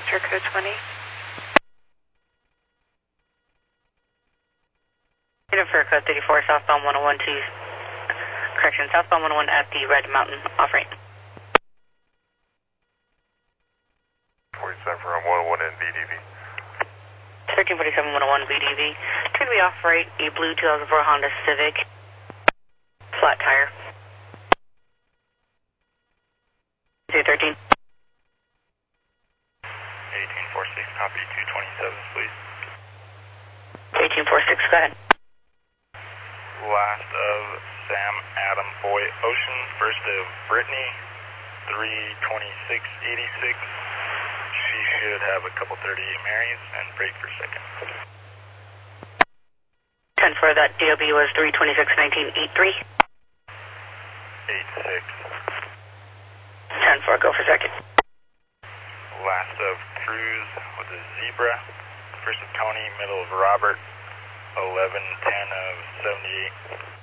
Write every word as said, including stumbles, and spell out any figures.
Code twenty. For code thirty-four, southbound one oh one to, correction, southbound one oh one at the Red Mountain off ramp. forty-seven from one oh one in B D V. thirteen forty-seven one oh one B D V. Turn to be off right, a blue two thousand four Honda Civic. Flat tire. zero thirteen. eighteen forty-six, copy two twenty-seven, please. eighteen forty-six, go ahead. Last of Sam Adam Boy Ocean, first of Brittany, three twenty-six eighty-six. She should have a couple thirty-eight Marys and break for second. ten four, that D O B was three twenty-six nineteen eighty-three. eighty-six. ten four, go for second. Last of Cruz with a Zebra, first of Tony, middle of Robert, eleven ten of seventy-eight.